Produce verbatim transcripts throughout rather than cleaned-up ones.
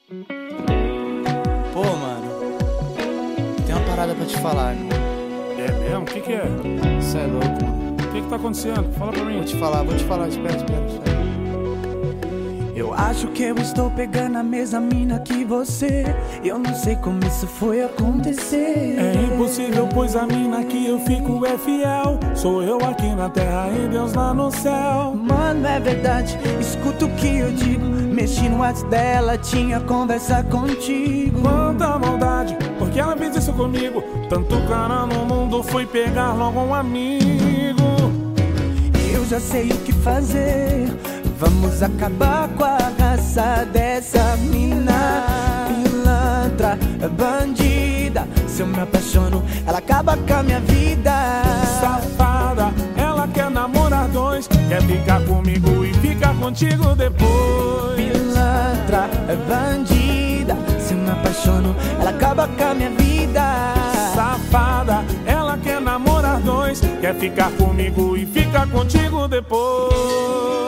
Pô, mano, tem uma parada pra te falar, irmão. É mesmo? O que que é? Isso é louco, mano. O que que tá acontecendo? Fala pra mim. Vou te falar, vou te falar, espera, espera, espera. Eu acho que eu estou pegando a mesma mina que você. Eu não sei como isso foi acontecer. É impossível, pois a mina que eu fico é fiel. Sou eu aqui na terra e Deus lá no céu. Mano, é verdade, escuta o que eu digo. Mexi no WhatsApp dela, tinha conversa contigo. Quanta maldade, porque ela fez isso comigo. Tanto cara no mundo, foi pegar logo um amigo. Eu já sei o que fazer. Vamos acabar com a raça dessa mina. Pilantra, bandida. Se eu me apaixono, ela acaba com a minha vida. Safada, ela quer namorar dois. Quer ficar comigo e ficar contigo depois. Pilantra, bandida. Se eu me apaixono, ela acaba com a minha vida. Safada, ela quer namorar dois. Quer ficar comigo e ficar contigo depois.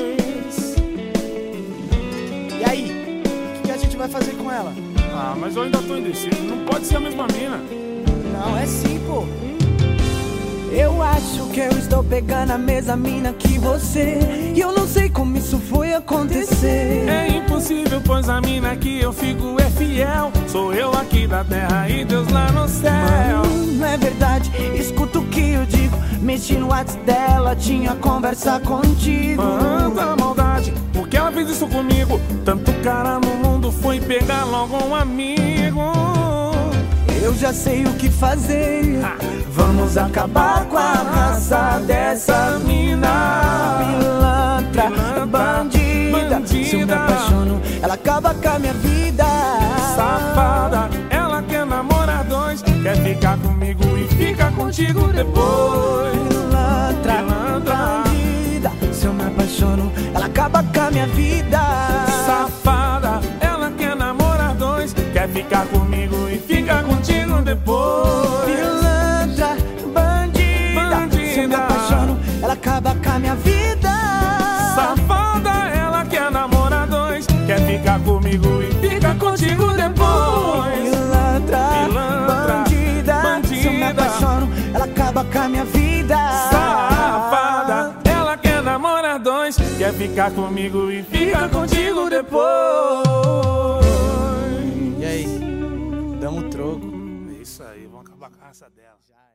E aí, o que, que a gente vai fazer com ela? Ah, mas eu ainda tô indeciso. Não pode ser a mesma mina. Não, é sim, pô. Eu acho que eu estou pegando a mesma mina que você. E eu não sei como isso foi acontecer. É impossível, pois a mina que eu fico é fiel. Sou eu aqui da terra e Deus lá no céu. Mano, não é verdade, escuta o que eu digo. Mexi no WhatsApp dela, tinha conversa contigo. Quanta maldade, porque ela fez isso comigo. Tanto cara no mundo, foi pegar logo um amigo. Eu já sei o que fazer. Vamos acabar com a raça dessa mina. Pilantra, bandida, bandida. Se eu me apaixono, ela acaba com a minha vida. Safada, ela quer namorar dois. Quer ficar comigo e ficar contigo depois. Pilantra, bandida. Se eu me apaixono, ela acaba com a minha vida. Safada, ela quer namorar dois. Quer ficar comigo e ficar contigo depois. Pilantra, bandida, bandida. Se eu me apaixono, ela acaba com a minha vida. Safada, ela quer namorar dois. Quer ficar comigo e ficar contigo depois. Pilantra, bandida, bandida. Se eu me apaixono, ela acaba com a minha vida. Safada, ela quer namorar dois. Quer ficar comigo e ficar contigo depois. E aí, damos troco. É isso aí, vamos acabar com a raça dela.